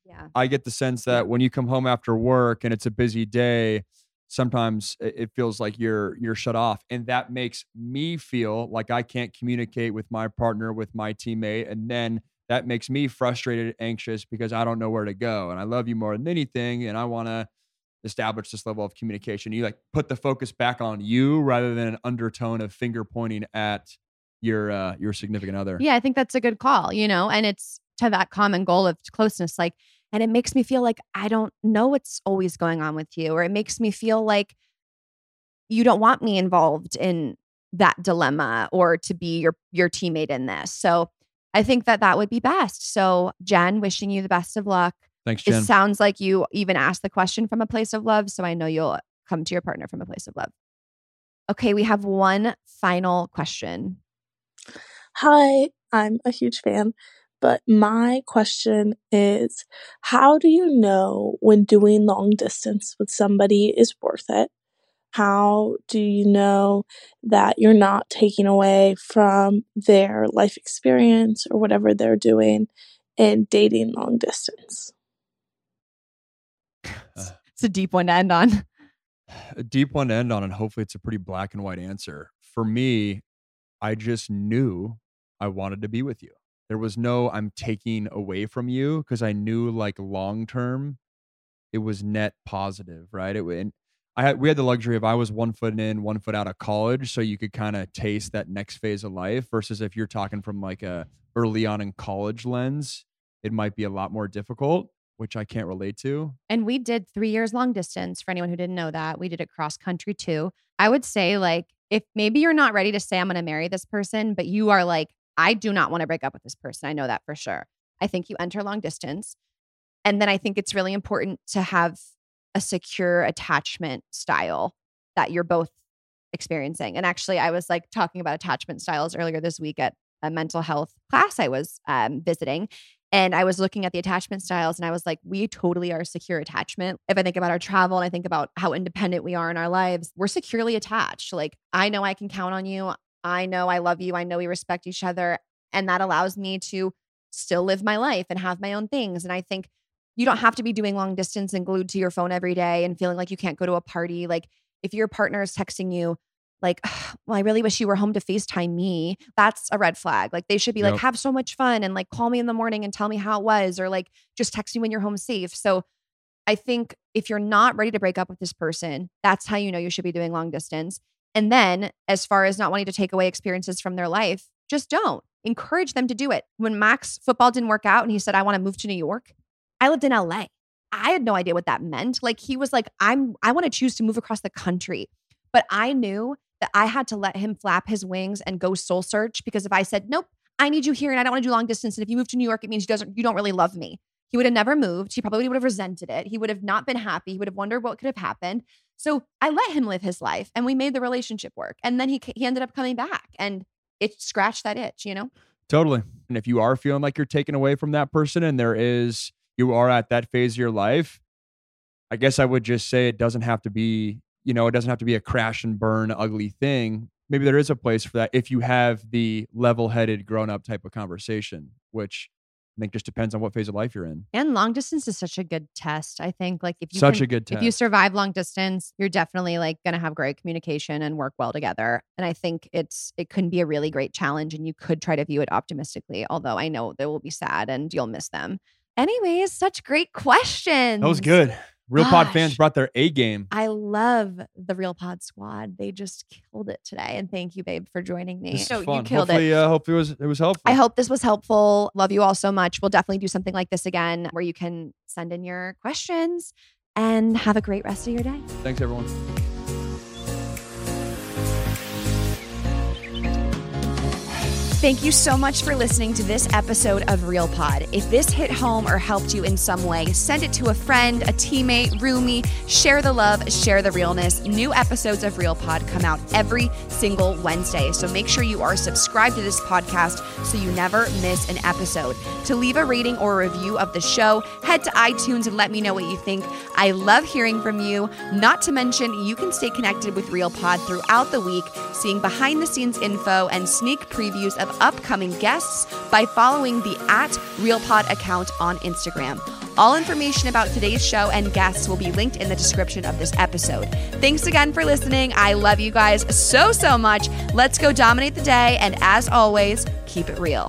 Yeah. I get the sense that when you come home after work and it's a busy day, sometimes it feels like you're you're shut off, and that makes me feel like I can't communicate with my partner, with my teammate, and then that makes me frustrated, anxious because I don't know where to go. And I love you more than anything, and I want to establish this level of communication. You like put the focus back on you rather than an undertone of finger pointing at your uh, your significant other. Yeah, I think that's a good call, you know, and it's to that common goal of closeness. Like, and it makes me feel like I don't know what's always going on with you, or it makes me feel like you don't want me involved in that dilemma or to be your your teammate in this. So I think that that would be best. So Jen, wishing you the best of luck. Thanks, Jen. It sounds like you even asked the question from a place of love, so I know you'll come to your partner from a place of love. Okay, we have one final question. Hi, I'm a huge fan. But my question is, how do you know when doing long distance with somebody is worth it? How do you know that you're not taking away from their life experience or whatever they're doing in dating long distance? It's a deep one to end on. A deep one to end on, and hopefully it's a pretty black and white answer. For me, I just knew I wanted to be with you. There was no I'm taking away from you, because I knew like long term it was net positive, right? It and I had we had the luxury of I was one foot in, one foot out of college, so you could kind of taste that next phase of life. Versus if you're talking from like a early on in college lens, it might be a lot more difficult, which I can't relate to. And we did three years long distance. For anyone who didn't know that, we did it cross country too. I would say like if maybe you're not ready to say I'm going to marry this person, but you are like, I do not want to break up with this person. I know that for sure. I think you enter long distance. And then I think it's really important to have a secure attachment style that you're both experiencing. And actually, I was like talking about attachment styles earlier this week at a mental health class I was um, visiting. And I was looking at the attachment styles and I was like, we totally are secure attachment. If I think about our travel and I think about how independent we are in our lives, we're securely attached. Like, I know I can count on you. I know I love you. I know we respect each other. And that allows me to still live my life and have my own things. And I think you don't have to be doing long distance and glued to your phone every day and feeling like you can't go to a party. Like if your partner is texting you like, well, I really wish you were home to FaceTime me. That's a red flag. Like they should be yep. like, have so much fun and like call me in the morning and tell me how it was, or like just text me when you're home safe. So I think if you're not ready to break up with this person, that's how you know you should be doing long distance. And then as far as not wanting to take away experiences from their life, just don't. Encourage them to do it. When Max football didn't work out and he said, I want to move to New York, I lived in L A. I had no idea what that meant. Like he was like, I'm, I want to choose to move across the country. But I knew that I had to let him flap his wings and go soul search, because if I said, nope, I need you here and I don't want to do long distance, and if you move to New York, it means you doesn't, you don't really love me. He would have never moved. He probably would have resented it. He would have not been happy. He would have wondered what could have happened. So I let him live his life and we made the relationship work. And then he he ended up coming back and it scratched that itch, you know? Totally. And if you are feeling like you're taken away from that person and there is, you are at that phase of your life, I guess I would just say it doesn't have to be, you know, it doesn't have to be a crash and burn ugly thing. Maybe there is a place for that if you have the level-headed grown-up type of conversation, which I think just depends on what phase of life you're in. And long distance is such a good test. I think like if you such can, a good test. If you survive long distance, you're definitely like going to have great communication and work well together. And I think it's it can be a really great challenge, and you could try to view it optimistically. Although I know they will be sad and you'll miss them. Anyways, such great questions. That was good. Real Pod fans brought their A game. I love the Real Pod squad. They just killed it today. And thank you, babe, for joining me. This so is fun. you killed hopefully, it. Uh, hopefully it was, it was helpful. I hope this was helpful. Love you all so much. We'll definitely do something like this again where you can send in your questions, and have a great rest of your day. Thanks, everyone. Thank you so much for listening to this episode of Real Pod. If this hit home or helped you in some way, send it to a friend, a teammate, roomie. Share the love, share the realness. New episodes of Real Pod come out every single Wednesday. So make sure you are subscribed to this podcast so you never miss an episode. To leave a rating or a review of the show, head to iTunes and let me know what you think. I love hearing from you. Not to mention, you can stay connected with Real Pod throughout the week, seeing behind the scenes info and sneak previews of upcoming guests by following the at RealPod account on Instagram. All information about today's show and guests will be linked in the description of this episode. Thanks again for listening. I love you guys so, so much. Let's go dominate the day. And as always, keep it real.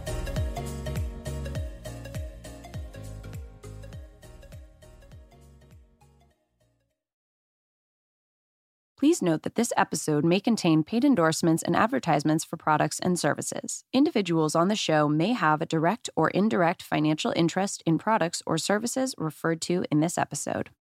Please note that this episode may contain paid endorsements and advertisements for products and services. Individuals on the show may have a direct or indirect financial interest in products or services referred to in this episode.